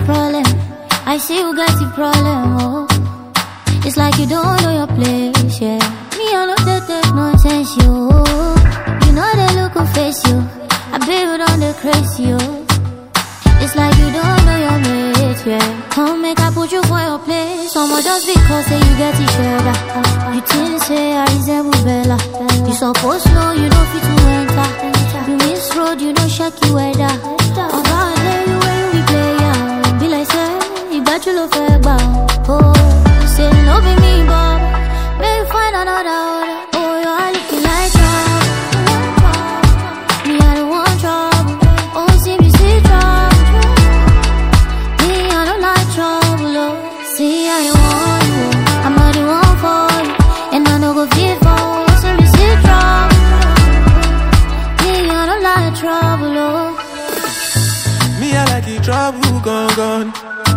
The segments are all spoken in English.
problem. I see you got the problem, oh. It's like you don't know your place, yeah. Me, I know that take nonsense, yo. You know they look who face you. I baby on the crazy, yo. It's like you don't know your mate, yeah. Come make I put you for your place. Someone just because say you get each other. You think say I resemble Bella. You supposed to know you don't fit to enter. You miss road, you don't shake you weather. Oh God, you where you be playin'. Be like say, you bet you love fair bound. Oh, you say no be me, but may you find another order. Oh, you're looking like trouble. Me, I don't want trouble. Oh, see me see trouble. Me, I don't like trouble. Oh, see I don't want you. I'm not the one for you, and I don't go fit for you. See me see trouble. Me, I don't like trouble. Oh, me, I like the trouble gone.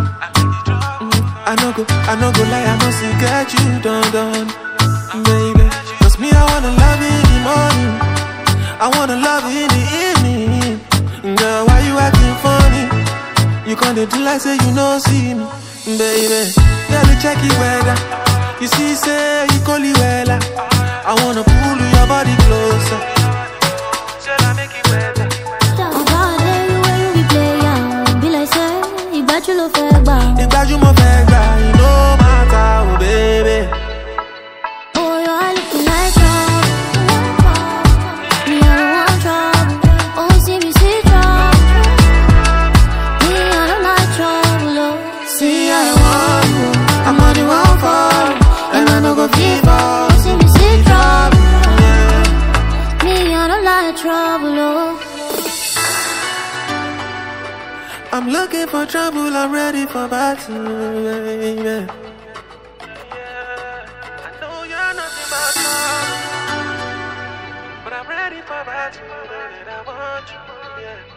I no go lie, I must get you done, baby. Cause me, I wanna love you in the morning, I wanna love you in the evening. Girl, why you acting funny? You can't do like say you know see me, baby. Girl, you check it weather. You see, say you call it well. I wanna pull your body closer. Shall I make it weather? oh God, you where you be playin'. Be like say, you bet you love fair bound. You got you more fair, you know matter, oh baby. Oh, you're looking like trouble. Me, I don't want trouble. Oh, see me see trouble. Me, I don't like trouble. Oh, see I don't want you. I'm not the one for you, and I don't go fever. See me see trouble. Me, I don't like trouble. Oh, I'm looking for trouble, I'm ready for battle, baby. I know you're nothing but trouble, but I'm ready for battle, and I want you, yeah.